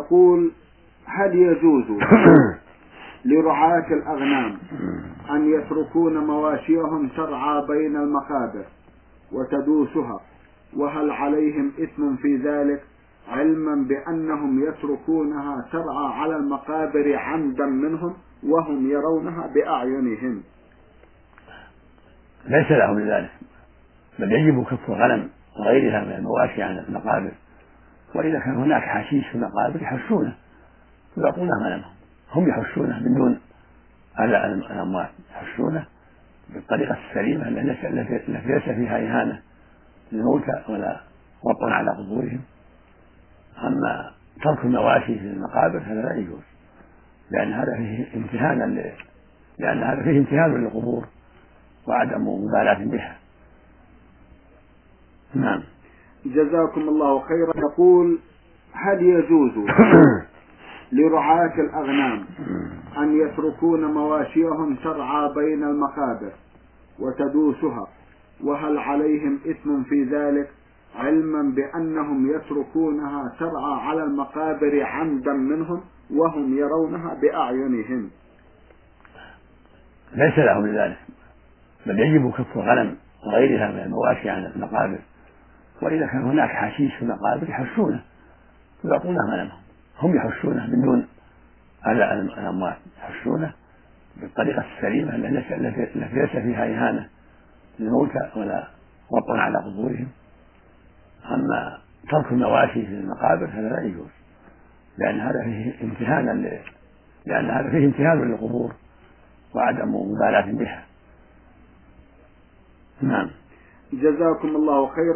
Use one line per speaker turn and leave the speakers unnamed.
يقول: هل يجوز لرعاة الأغنام أن يتركون مواشيهم ترعى بين المقابر وتدوسها، وهل عليهم إثم في ذلك، علما بأنهم يتركونها ترعى على المقابر عمدا منهم وهم يرونها بأعينهم؟
ليس لهم ذلك، بل يجب كف الغنم وغيرها من المواشي عن المقابر، وإذا كان هناك حشيش في المقابر يحشونه ويعطونه غنمهم، هم يحشونه من دون أذى الأموات، يحشونه بالطريقة السليمة التي ليس فيها إهانة للموتى ولا وطن على قبورهم. أما ترك المواشي في المقابر هذا لا يجوز، لأن هذا فيه امتهان للقبور وعدم مبالاة بها. نعم.
جزاكم الله خيرا. يقول: هل يجوز لرعاة الأغنام أن يتركون مواشيهم ترعى بين المقابر وتدوسها، وهل عليهم إثم في ذلك، علما بأنهم يتركونها ترعى على المقابر عمدا منهم وهم يرونها بأعينهم؟
ليس لهم ذلك، بل يجب كف الغنم وغيرها من المواشي عن المقابر، وإذا كان هناك حشيش في المقابر يحشونه ويعطونه غنمهم، هم يحشونه من دون أذى الأموات، يحشونه بالطريقة السليمة التي ليس فيها إهانة للموتى ولا وطن على قبورهم. أما ترك المواشي في المقابر هذا لا يجوز، لأن هذا فيه امتهان للقبور وعدم مبالاة بها. نعم.
جزاكم الله خيرا.